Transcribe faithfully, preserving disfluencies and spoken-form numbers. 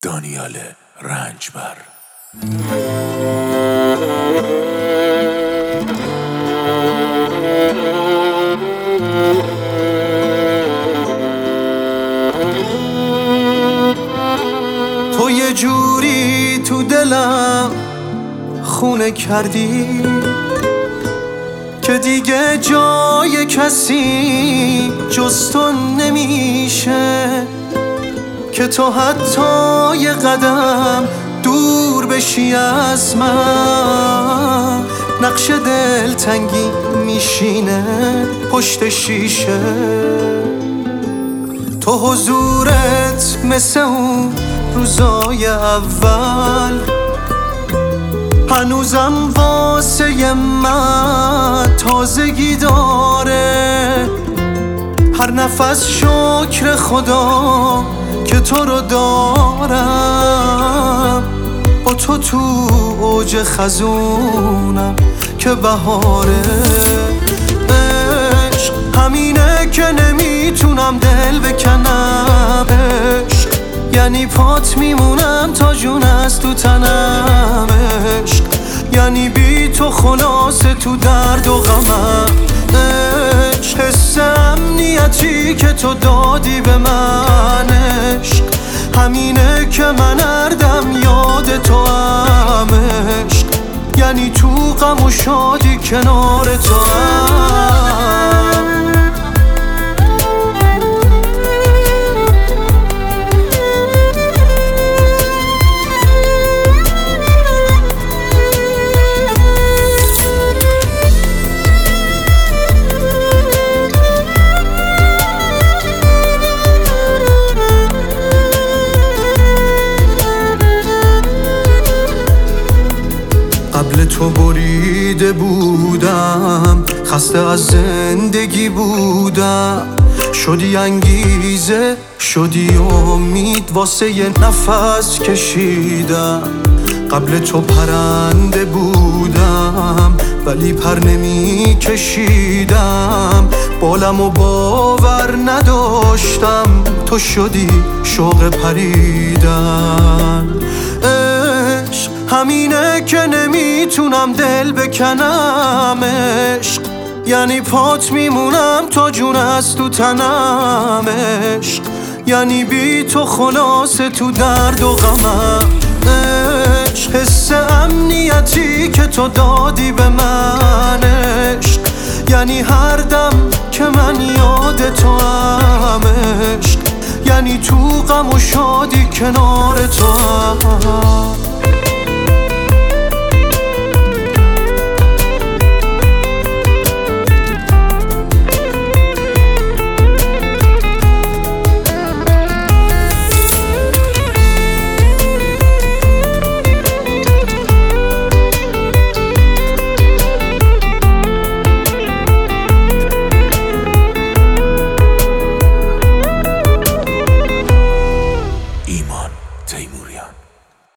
دانیال رنجبر. تو یه جوری تو دلم خونه کردی که دیگه جای کسی جز تو نمیشه، که تو حتی یه قدم دور بشی از من نقش دلتنگی میشینه پشت شیشه. تو حضورت مثل اون روزای اول هنوزم واسه من تازگی داره. هر نفس شکر خدا که تو رو دارم، با تو تو اوج خزونم که بهاره. عشق همینه که نمیتونم دل بکنم، عشق یعنی پات میمونم تا جون از تو تنم، عشق یعنی بی تو خلاصه تو درد و غمم. عشق حس امنیتی که تو دادی به من، عشق همینه که من اردم یاد تو هم، عشق یعنی تو غم و شادی کنار تو هم. قبل تو بریده بودم، خسته از زندگی بودم، شدی انگیزه شدی امید واسه یه نفس کشیدم. قبل تو پرنده بودم ولی پر نمی کشیدم، بالم و باور نداشتم تو شدی شوق پریدن. عشق همینه که نمیتونم دل بکنم، عشق یعنی پات میمونم تا جون از تو تنم، عشق یعنی بی تو خلاصه تو درد و غمم. عشق حس امنیتی که تو دادی به من، عشق یعنی هر دم که من یاد تو هم، عشق یعنی تو غم و شادی کنار تو هم.